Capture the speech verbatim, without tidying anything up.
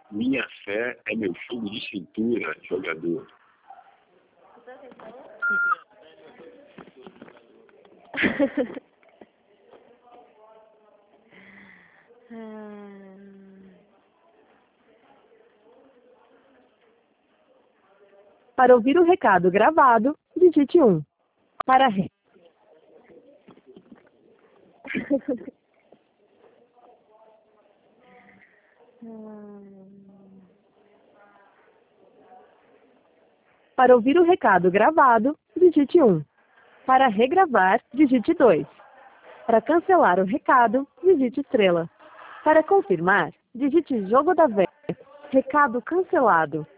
Minha fé é meu jogo de cintura, jogador. Para ouvir o recado gravado, digite um. Para re... Para ouvir o recado gravado, digite um. Para regravar, digite dois. Para cancelar o recado, digite estrela. Para confirmar, digite jogo da velha. Recado cancelado.